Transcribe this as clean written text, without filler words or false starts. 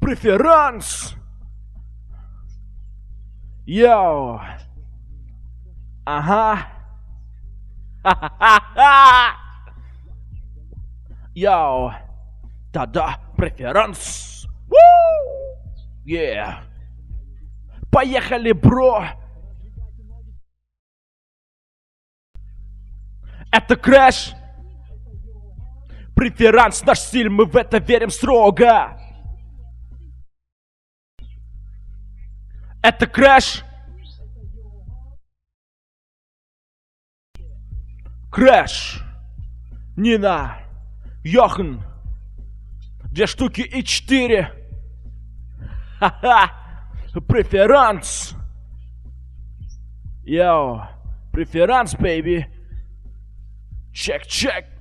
Преферанс. Йоу. Ага. Ха-ха-ха-ха. Йоу. Да-да, преферанс. Yeah. Поехали, бро. Это Crash. Преферанс, наш стиль, мы в это верим строго. Это Crash. Crash. Нина. Йохан. 2 штуки и 4. Ха-ха. Преферанс. Йоу. Преферанс, бэйби. Чек, чек.